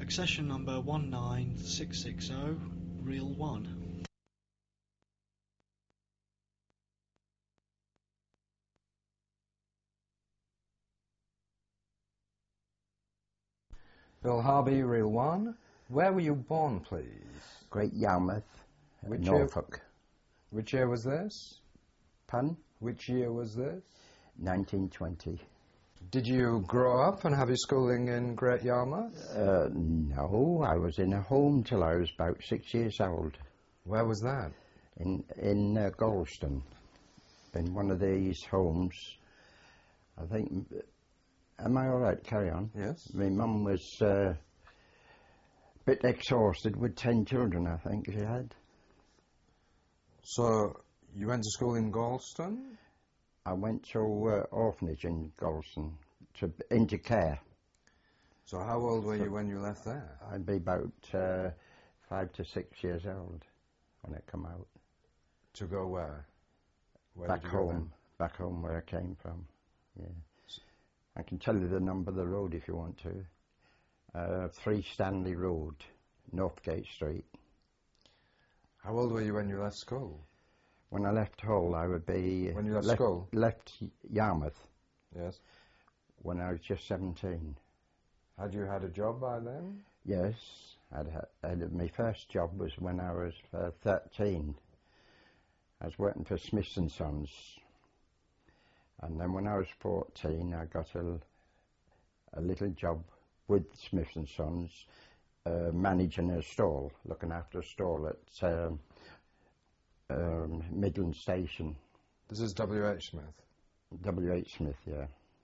Accession number 19660, reel 1. Bill Harvey, reel 1. Where were you born, please? Great Yarmouth, Which Norfolk. Which year was this? Pardon? Which year was this? 1920. Did you grow up and have your schooling in Great Yarmouth? No, I was in a home till I was about 6 years old. Where was that? In Gorleston, in one of these homes. I think. Am I all right? Carry on. Yes. My mum was a bit exhausted with 10 children, I think she had. So you went to school in Gorleston? I went to orphanage in Gorleston, into care. So how old were you when you left there? I'd be about 5 to 6 years old when I come out. To go where? Back home. Back home where I came from, yeah. I can tell you the number of the road if you want to. 3 Stanley Road, Northgate Street. How old were you when you left school? When I left Hull, I would be... When you left school? Left Yarmouth. Yes. When I was just 17. Had you had a job by then? Yes. My first job was when I was 13. I was working for Smiths & Sons. And then when I was 14, I got a little job with Smiths & Sons, managing a stall, looking after a stall at Midland Station. This is W.H. Smith? W.H. Smith, yeah.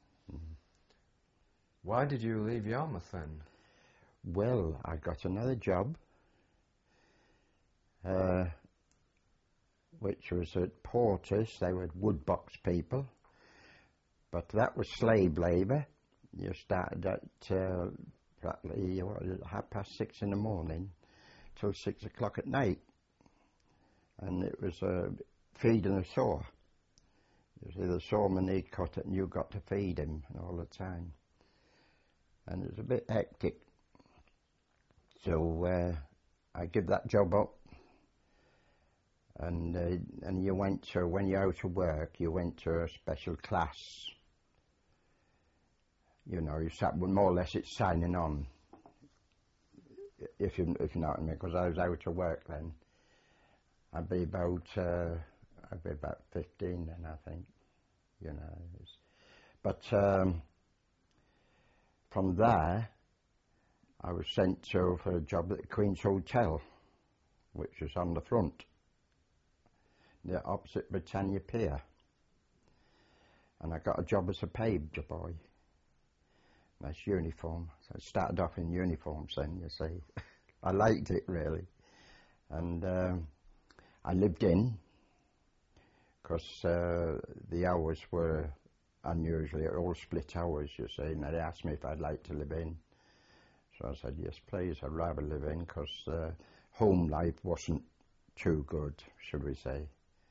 Why did you leave Yarmouth then? Well, I got another job, which was at Porter's. They were woodbox people. But that was slave labour. You started at practically 6:30 in the morning till 6 o'clock at night. And it was feeding a saw. You see, the sawman, he'd cut it and you got to feed him all the time. And it was a bit hectic. So I give that job up. And you went to, when you're out of work, you went to a special class. You know, you sat, more or less it's signing on, if you know what I mean, because I was out of work then. I'd be about 15 then, I think, you know. But from there, I was sent to for a job at the Queen's Hotel, which was on the front, opposite Britannia Pier. And I got a job as a page boy. That's uniform. So I started off in uniforms then, you see. I liked it really. And I lived in, because the hours were unusually all split hours, you see, and they asked me if I'd like to live in. So I said, yes please, I'd rather live in, because home life wasn't too good, should we say.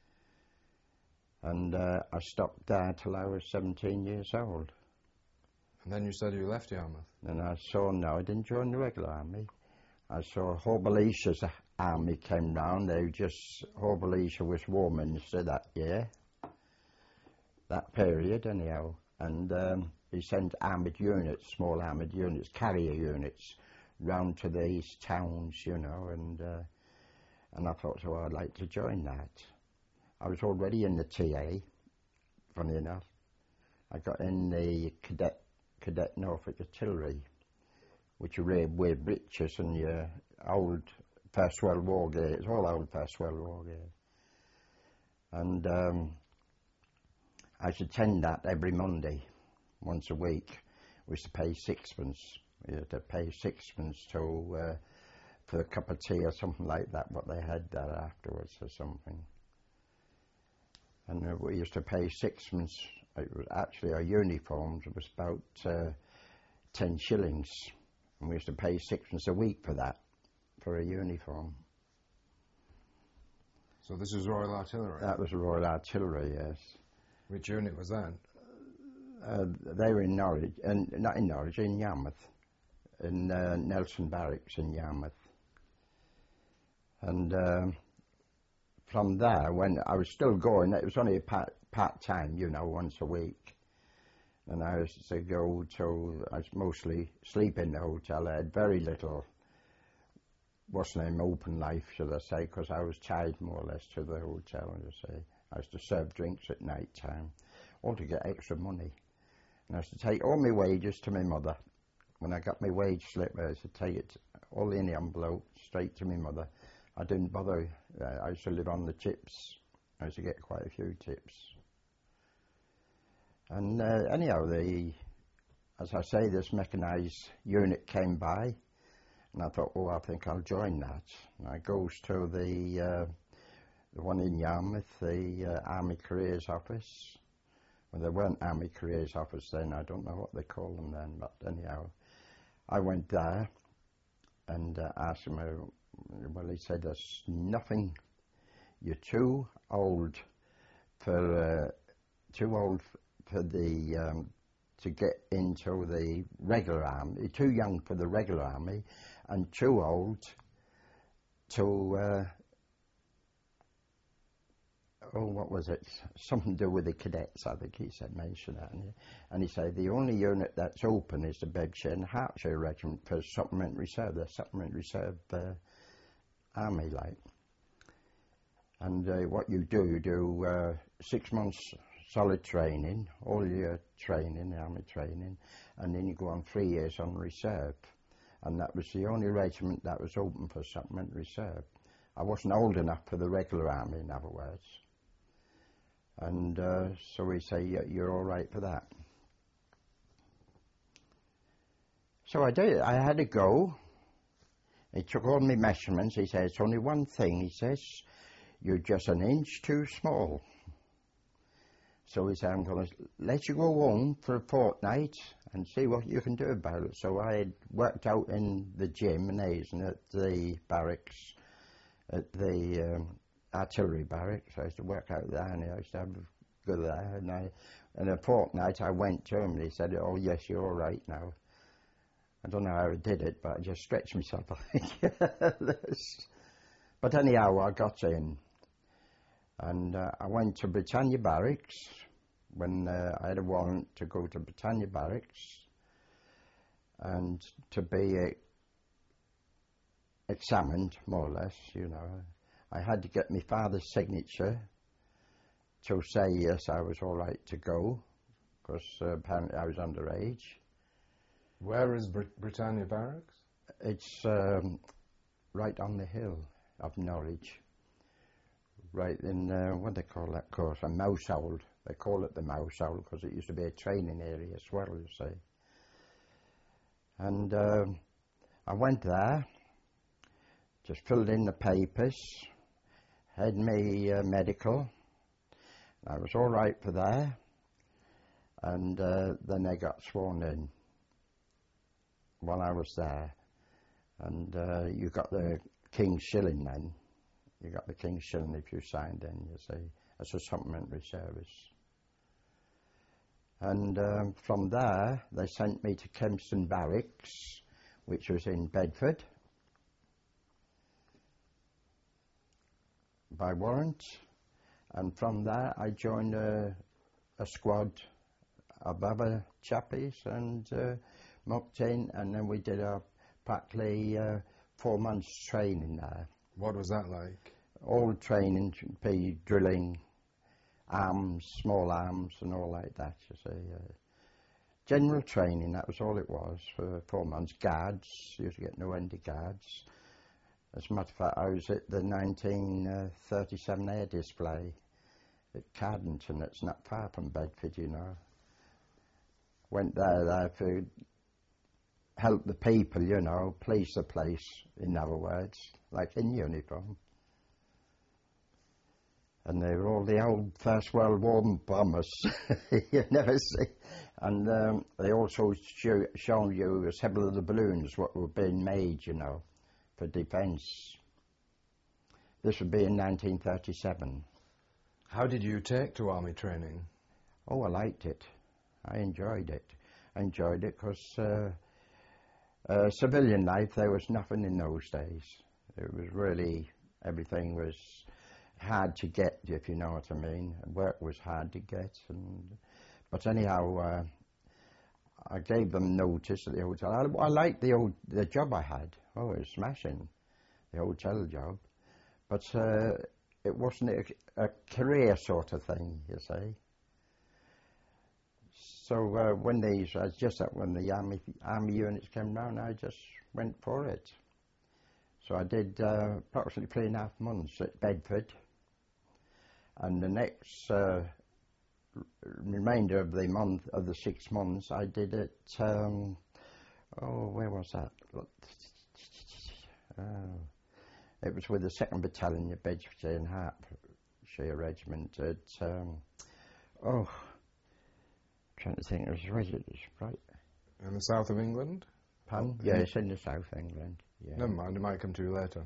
And I stopped there till I was 17 years old. And then you said you left Yarmouth? And I saw, no, I didn't join the regular army. I saw Horbalicia's army came round. Horbalisia was War Minister that year, that period anyhow. And he sent armoured units, small armoured units, carrier units, round to these towns, you know, and I thought, oh, I'd like to join that. I was already in the TA, funny enough. I got in the Cadet Norfolk Artillery, which wear breeches and your old First World War gear. It's all old First World War gear. And I should attend that every Monday, once a week. We used to pay 6pence. We had to pay 6pence for a cup of tea or something like that, what they had there afterwards or something. And we used to pay 6pence. It was actually our uniforms, it was about 10 shillings. And we used to pay 6pence a week for that, for a uniform. So this was Royal Artillery? That was Royal Artillery, yes. Which unit was that? They were in Norwich, and not in Norwich, in Yarmouth. in Nelson Barracks in Yarmouth. And from there, when I was still going, it was only a part-time, you know, once a week. And I used to go to, I was mostly sleep in the hotel. I had very little, wasn't an open life, should I say, because I was tied more or less to the hotel, you see. I used to serve drinks at night time, all to get extra money. And I used to take all my wages to my mother. When I got my wage slip, I used to take it all in the envelope, straight to my mother. I didn't bother. I used to live on the tips. I used to get quite a few tips. And anyhow, as I say, this mechanised unit came by, and I thought, oh, I think I'll join that. And I goes to the one in Yarmouth, the Army Careers Office. Well, there weren't Army Careers Office then. I don't know what they call them then, but anyhow, I went there and asked him. Well, he said, "There's nothing. You're too old for the to get into the regular army. You're too young for the regular army, and too old to what was it? Something to do with the cadets, I think he said, mention that. And he said, the only unit that's open is the Bedfordshire and Hertfordshire Regiment for Supplementary Reserve, the Supplementary Reserve Army, like. And what you do 6 months solid training, all your training, army training, and then you go on 3 years on reserve. And that was the only regiment that was open for Supplementary Reserve. I wasn't old enough for the regular army, in other words. And so we say, you're all right for that. So I did. I had to go. He took all my measurements. He said, it's only one thing. He says, you're just an inch too small. So he said, I'm going to let you go home for a fortnight and see what you can do about it. So I had worked out in the gym in Azen at the barracks, at the artillery barracks. I used to work out there, and I used to have go there. And in a fortnight, I went to him, and he said, "Oh yes, you're all right now." I don't know how I did it, but I just stretched myself. I think. But anyhow, I got in, and I went to Britannia Barracks when I had a warrant to go to Britannia Barracks and to be examined, more or less, you know. I had to get my father's signature to say, yes, I was all right to go, because apparently I was underage. Where is Britannia Barracks? It's right on the hill of Norwich, right in, what do they call that course? A mouse hole. They call it the mouse hole because it used to be a training area as well, you see. And I went there, just filled in the papers, had me medical. I was all right for there, and then I got sworn in while I was there. And you got the King's Shilling then. You got the King's Shilling if you signed in, you see, as a supplementary service. And from there, they sent me to Kempston Barracks, which was in Bedford, by warrant. And from there, I joined a squad of other chappies and mucked in, and then we did practically 4 months training there. What was that like? All training, be drilling, arms, small arms and all like that, you see. General training, that was all it was for 4 months. Guards, used to get no end of guards. As a matter of fact, I was at the 1937 air display at Cardington. It's not far from Bedford, you know. Went there for help the people, you know, police the place, in other words, like in uniform. And they were all the old First World War bombers you never see. And they also show you several of the balloons what were being made, you know, for defence. This would be in 1937. How did you take to army training? Oh, I liked it. I enjoyed it. I enjoyed it because Civilian life, there was nothing in those days. It was really, everything was hard to get, if you know what I mean. Work was hard to get. But anyhow, I gave them notice at the hotel. I liked the job I had. Oh, it was smashing, the hotel job. But it wasn't a career sort of thing, you see. So when the army units came round, I just went for it. So I did approximately 3.5 months at Bedford, and the next remainder of the 6 months I did it. Where was that? It was with the 2nd Battalion of Bedfordshire and Hertfordshire Regiment at trying to think, it was right. In the south of England? Pardon? Yeah, it's in the south of England. Yeah. Never mind, it might come to you later.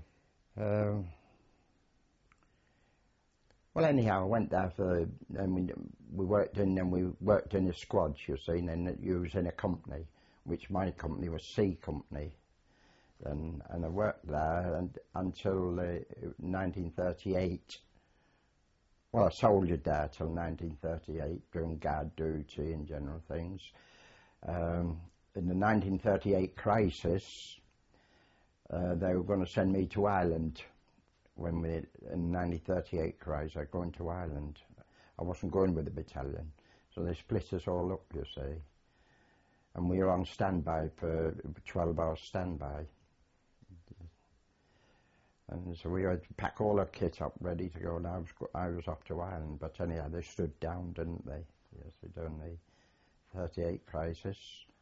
Well, anyhow, I went there and we worked in a squad, you see, and then you was in a company, which my company was C Company, and I worked there until 1938. Well, I soldiered there till 1938, doing guard duty and general things. In the 1938 crisis, they were going to send me to Ireland. In the 1938 crisis, I was going to Ireland. I wasn't going with the battalion, so they split us all up, you see. And we were on standby for 12-hour standby. And so we had to pack all our kit up, ready to go, and I was off to Ireland. But anyhow, they stood down, didn't they? Yes, during the 38 crisis.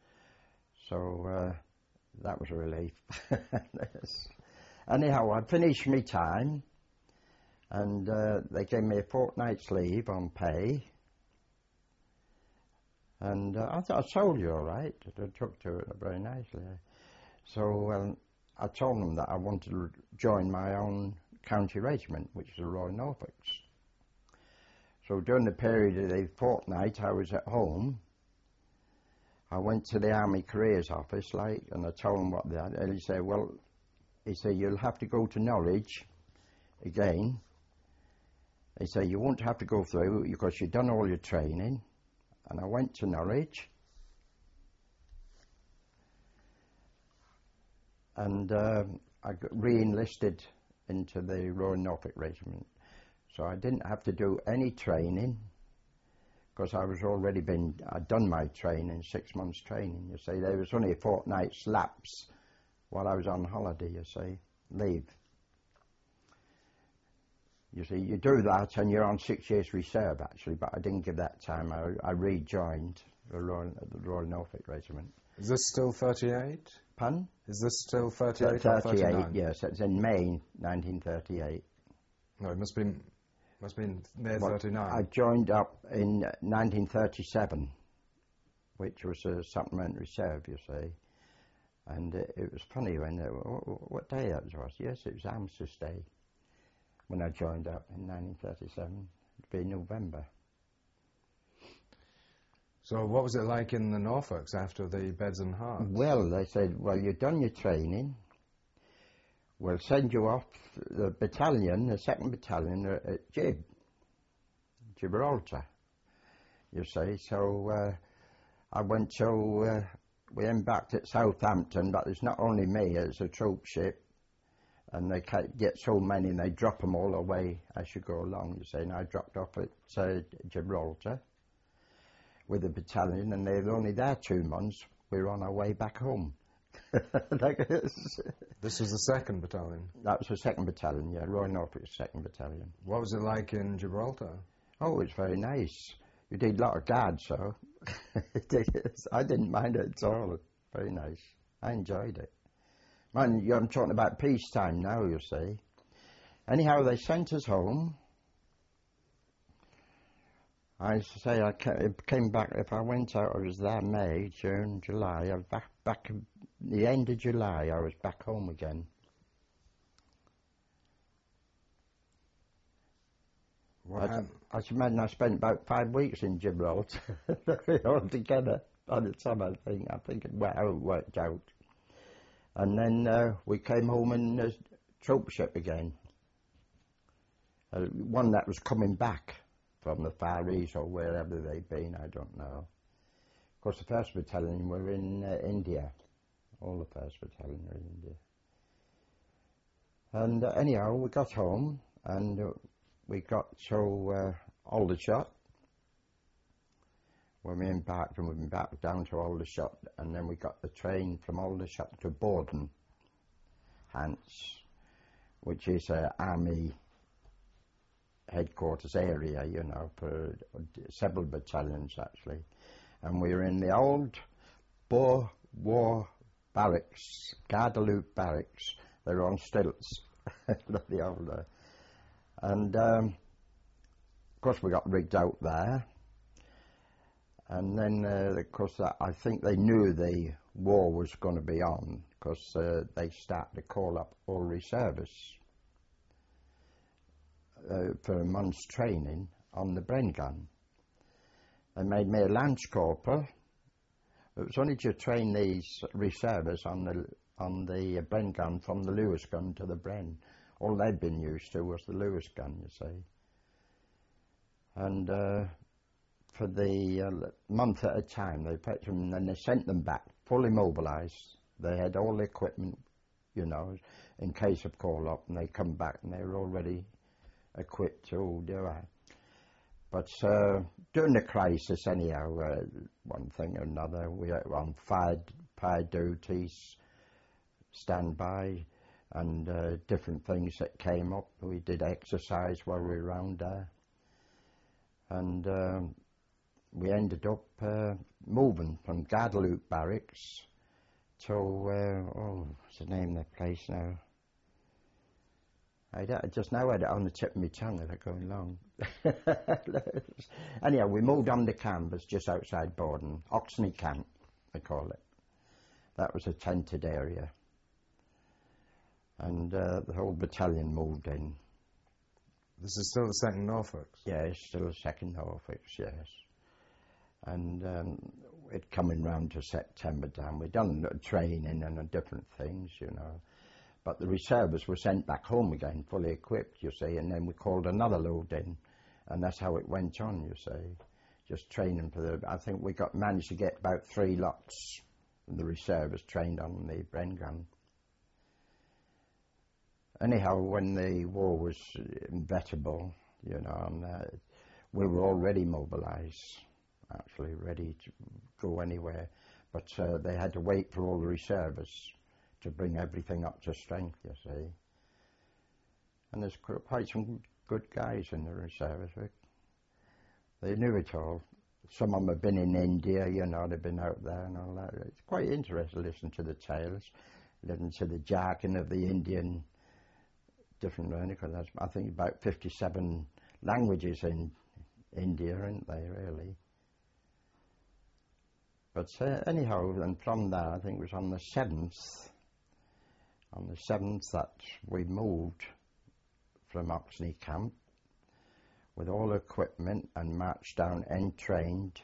So that was a relief. Yes. Anyhow, I finished my time, and they gave me a fortnight's leave on pay. And I thought I told you all right. I took to it very nicely. So I told them that I wanted to join my own county regiment, which is the Royal Norfolks. So during the period of the fortnight I was at home, I went to the Army Careers Office, and I told them what that, and he said, you'll have to go to Norwich again. He said, you won't have to go through because you've done all your training. And I went to Norwich. And I got re-enlisted into the Royal Norfolk Regiment. So I didn't have to do any training because I'd done my training, 6 months training, you see. There was only a fortnight's lapse while I was on holiday, you see, leave. You see, you do that and you're on 6 years reserve actually, but I didn't give that time. I rejoined the Royal Norfolk Regiment. Is this still 38? Pardon? Is this still 38 or 38, 39? yes. It's in May 1938. No, it must have been May 39. I joined up in 1937, which was a supplementary reserve, you see. And it was funny what day that was. Yes, it was Armistice Day when I joined up in 1937. It'd be November. So what was it like in the Norfolks after the Beds and Hearts? Well, they said, well, you've done your training. We'll send you off the battalion, the 2nd Battalion at Gibraltar, you see. So I went till we embarked at Southampton, but it's not only me, it's a troop ship. And they get so many and they drop them all away as you go along, you see. And I dropped off at Gibraltar with the battalion, and they were only there 2 months. We were on our way back home. This was the 2nd Battalion? That was the 2nd Battalion, yeah, Royal Norfolk 2nd Battalion. What was it like in Gibraltar? Oh, it's very nice. You did a lot of guards, so I didn't mind it at all. Very nice. I enjoyed it. Man, I'm talking about peacetime now, you see. Anyhow, they sent us home. I say I came back, if I went out, I was there May, June, July. I was back the end of July, I was back home again. I should imagine I spent about 5 weeks in Gibraltar altogether by the time I think it worked out. And then we came home in a troop ship again. One that was coming back from the Far East or wherever they'd been, I don't know. Of course, the 1st Battalion were in India. All the 1st Battalion were in India. And anyhow, we got home and we got to Aldershot. When we embarked, and we went back down to Aldershot, and then we got the train from Aldershot to Borden, Hants, which is an army headquarters area, you know, for several battalions actually. And we were in the old Boer War barracks, Guadeloupe barracks. They were on stilts, the old. And of course we got rigged out there. And then, of course, I think they knew the war was going to be on, because they started to call up all reservists for a month's training on the Bren gun. They made me a Lance Corporal. It was only to train these reservists on the Bren gun, from the Lewis gun to the Bren. All they'd been used to was the Lewis gun, you see. And for the month at a time, they fetched them and then they sent them back fully mobilised. They had all the equipment, you know, in case of call up, and they come back and they were already equipped to do that. But during the crisis, anyhow, one thing or another, we were on fire duties, standby, and different things that came up. We did exercise while we were around there. And we ended up moving from Guadeloupe barracks to, what's the name of the place now? I just now had it on the tip of my tongue as I'm going along. Anyhow, we moved on to Canvas just outside Borden, Oxney Camp, they call it. That was a tented area. And the whole battalion moved in. This is still the 2nd Norfolks? Yes, still the 2nd Norfolks, yes. And it coming round to September time. We'd done training and different things, you know. But the reservists were sent back home again, fully equipped, you see, and then we called another load in, and that's how it went on, you see. Just training for the, I think we managed to get about 3 lots of the reservists trained on the Bren gun. Anyhow, when the war was inevitable, you know, and we were already mobilised, actually ready to go anywhere, but they had to wait for all the reservists to bring everything up to strength, you see. And there's quite some good guys in the reservists. They knew it all. Some of them have been in India, you know, they've been out there and all that. It's quite interesting to listen to the tales, listen to the jargon of the Indian different learning, because there's, I think, about 57 languages in India, aren't they, really? But anyhow, and from there, I think it was on the 7th that we moved from Oxney Camp with all equipment and marched down entrained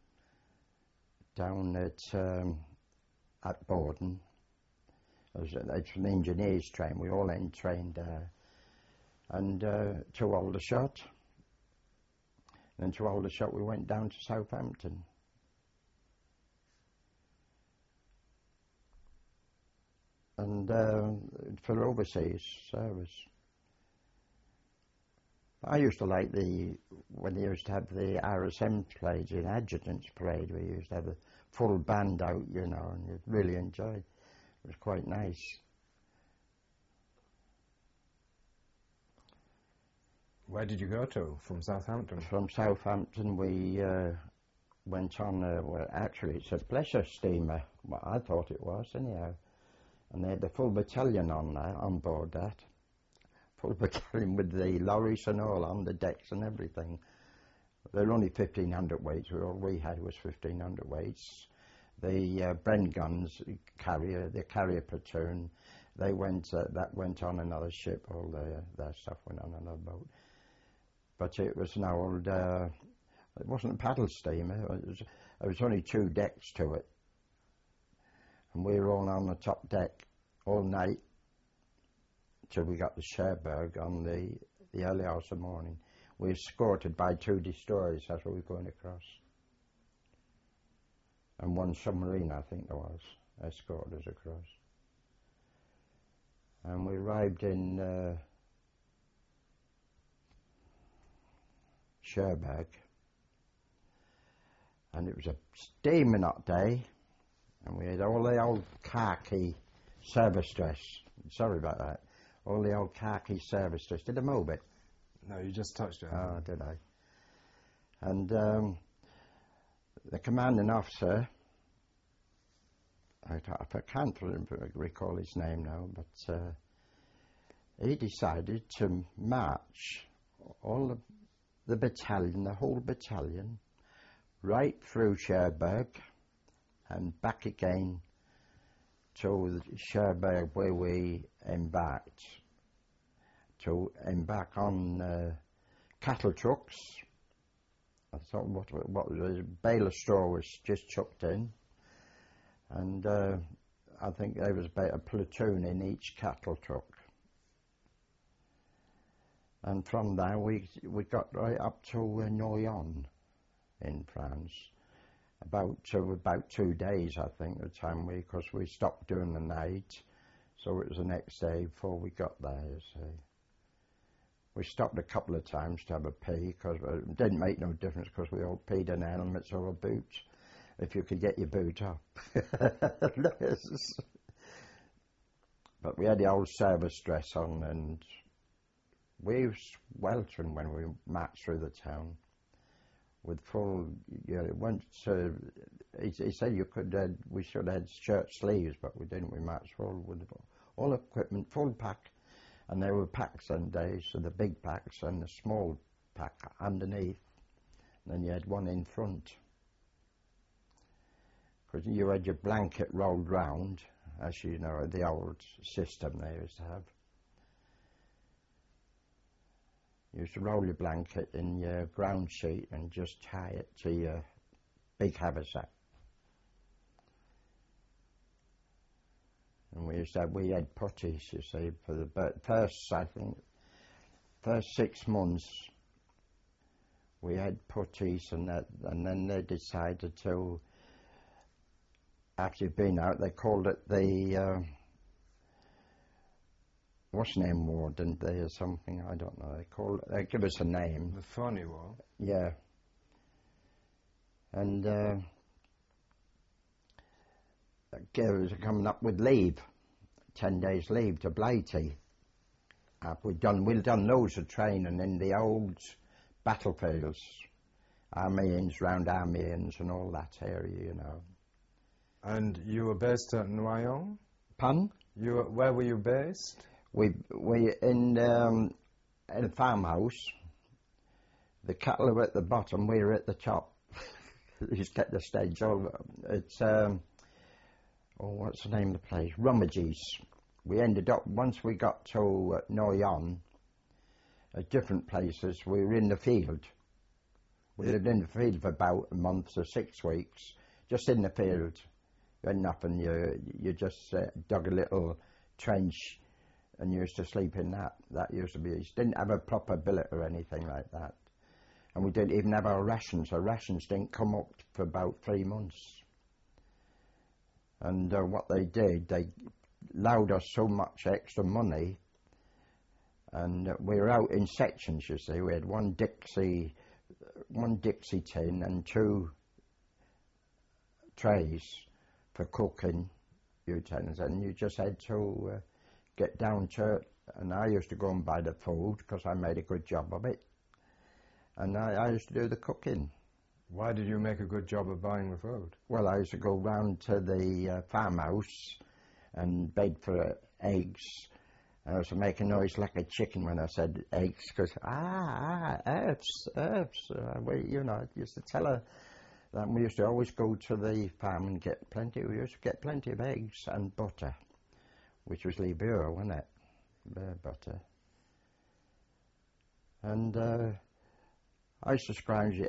down at Borden. It's an engineers train, we all entrained there, and to Aldershot. And to Aldershot we went down to Southampton. And for overseas service. I used to like when they used to have the RSM parade, the Adjutant's parade, we used to have a full band out, you know, and you'd really enjoy it. It was quite nice. Where did you go to from Southampton? From Southampton we went on, well, actually it's a pleasure steamer, well, I thought it was anyhow. And they had the full battalion on board that. Full battalion with the lorries and all on the decks and everything. There were only 1,500 weights, all we had was 1,500 weights. The Bren guns, the carrier platoon, they went, that went on another ship, all their stuff went on another boat. But it was an old, it wasn't a paddle steamer, there was only 2 decks to it. And we were all on the top deck, all night till we got to Cherbourg on the early hours of the morning. We were escorted by 2 destroyers as we were going across. And 1 submarine, I think there was, escorted us across. And we arrived in Cherbourg, and it was a steaming hot day, and we had all the old khaki service dress. Sorry about that. All the old khaki service dress. Did I move it? No, you just touched it. Oh, did I? And the commanding officer, I can't recall his name now, but he decided to march all the battalion, the whole battalion, right through Cherbourg and back again to Cherbourg, where we embarked, to embark on cattle trucks. I thought what was a bale of straw was just chucked in, and I think there was about a platoon in each cattle truck. And from there we got right up to Noyon in France. About 2 days, I think, the time because we stopped during the night, so it was the next day before we got there, you see. We stopped a couple of times to have a pee, because it didn't make no difference, because we all peed in helmets or boots, if you could get your boot up. But we had the old service dress on, and we were sweltering when we marched through the town. With full, he said you could, we should have had shirt sleeves, but we didn't. We marched full with all equipment, full pack, and there were packs on days, so the big packs and the small pack underneath, and then you had one in front. Because you had your blanket rolled round, as you know, the old system they used to have. You used to roll your blanket in your ground sheet and just tie it to your big haversack. And we had putties, you see, for the first 6 months we had putties, and then they decided to, after you've been out, they called it the what's the name war, didn't they, or something? I don't know. They give us a name. The Phoney War? Yeah. And gave us coming up with leave, 10 days leave to Blighty. We'd done loads of training in the old battlefields, Amiens, round Amiens and all that area, you know. And you were based at Noyon? Pardon? Where were you based? We in a farmhouse. The cattle were at the bottom, we were at the top. You just get the stage over. It's what's the name of the place? Rummages. We ended up, once we got to Noyon, at different places, we were in the field. We lived in the field for about a month or 6 weeks, just in the field. You had nothing, you just dug a little trench and used to sleep in that. That used to be, didn't have a proper billet or anything like that. And we didn't even have our rations. Our rations didn't come up for about 3 months. And what they did, they allowed us so much extra money, and we were out in sections, you see. We had one Dixie tin and 2 trays for cooking utensils, and you just had to get down to it. And I used to go and buy the food because I made a good job of it, and I used to do the cooking. Why did you make a good job of buying the food? Well, I used to go round to the farmhouse and beg for eggs. I used to make a noise like a chicken when I said eggs, because herbs. You know, I used to tell her that we used to always go to the farm and get plenty. We used to get plenty of eggs and butter, which was Libera, wasn't it? Butter. And I used to scrounge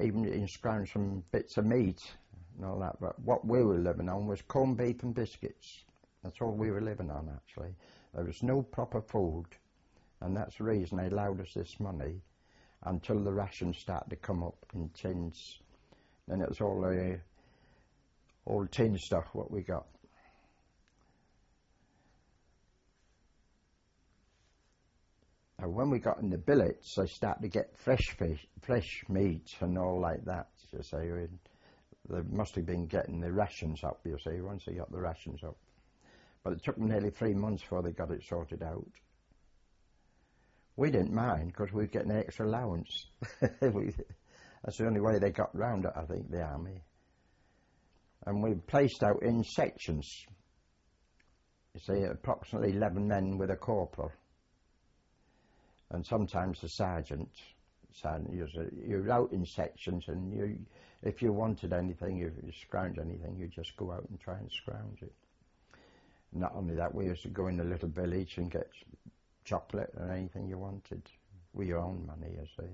some bits of meat and all that, but what we were living on was corned beef and biscuits. That's all we were living on, actually. There was no proper food, and that's the reason they allowed us this money until the rations started to come up in tins. Then it was all tin stuff what we got. And when we got in the billets, they started to get fresh meat and all like that, you see. They must have been getting the rations up, you see, once they got the rations up. But it took them nearly 3 months before they got it sorted out. We didn't mind because we were getting an extra allowance. That's the only way they got round it, I think, the army. And we placed out in sections. You see, approximately 11 men with a corporal. And sometimes the sergeant. You're out in sections, and if you wanted anything, you scrounge anything, you just go out and try and scrounge it. Not only that, we used to go in a little village and get chocolate or anything you wanted with your own money, you see.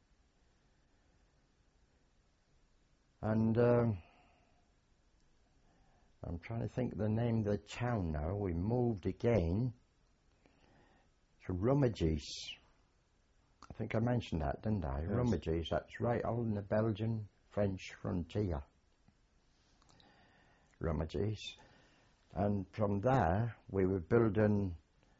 And I'm trying to think of the name of the town now. We moved again to Rummages. I think I mentioned that, didn't I? Yes. Rummages, that's right on the Belgian-French frontier. Rummages. And from there, we were building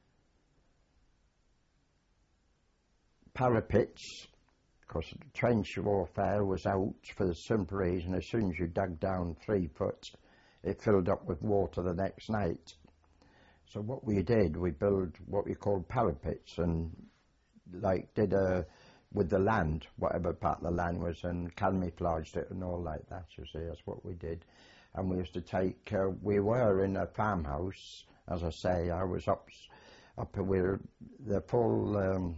parapets, because trench warfare was out for the simple reason, as soon as you dug down 3 foot, it filled up with water the next night. So what we did, we built what we called parapets, and did with the land, whatever part of the land was, and camouflaged it and all like that, you see. That's what we did. And we used to take, we were in a farmhouse, as I say. I was up with the full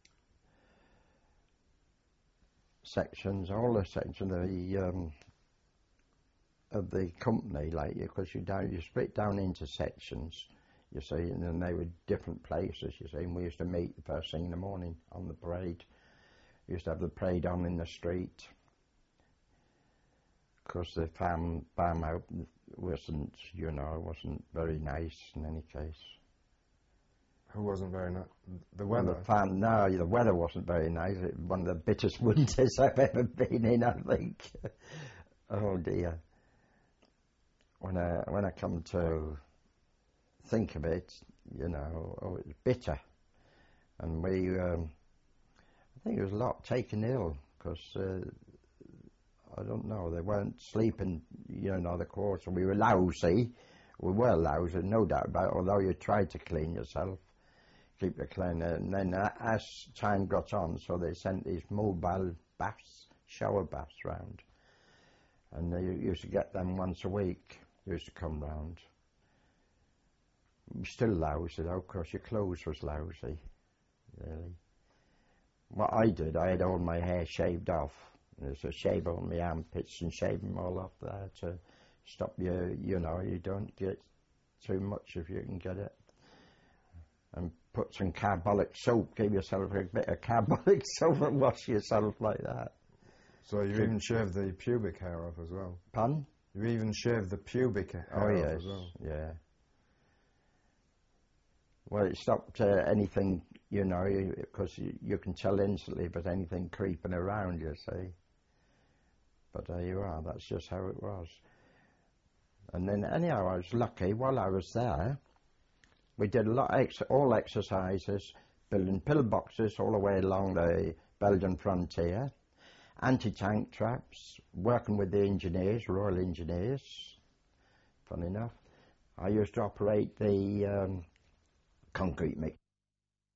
sections, all the sections of the company, because you split down into sections, you see, and then they were different places, you see, and we used to meet the first thing in the morning on the parade. We used to have the parade on in the street, because the farm out wasn't, wasn't very nice in any case. Who wasn't very nice? The weather? The weather wasn't very nice. It was one of the bitterest winters I've ever been in, I think. Oh dear. When I come to think of it, it was bitter. And I think there was a lot taken ill, because I don't know, they weren't sleeping, the course. We were lousy. We were lousy, no doubt about it, although you tried to clean yourself, keep it clean. And then as time got on, so they sent these mobile baths, shower baths round. And they used to get them once a week, they used to come round. Still lousy though, because your clothes was lousy, really. What I did, I had all my hair shaved off. So shave all my armpits and shave them all off there to stop you, you don't get too much if you can get it. And put some carbolic soap, give yourself a bit of carbolic soap and wash yourself like that. So you even shaved the pubic hair off as well? Pardon? You even shaved the pubic hair off as well? Yeah. Well, it stopped anything, because you can tell instantly if there's anything creeping around, you see. But there you are, that's just how it was. And then anyhow, I was lucky, while I was there, we did a lot all exercises, building pillboxes all the way along the Belgian frontier, anti-tank traps, working with the engineers, Royal Engineers, funny enough. I used to operate the concrete mix.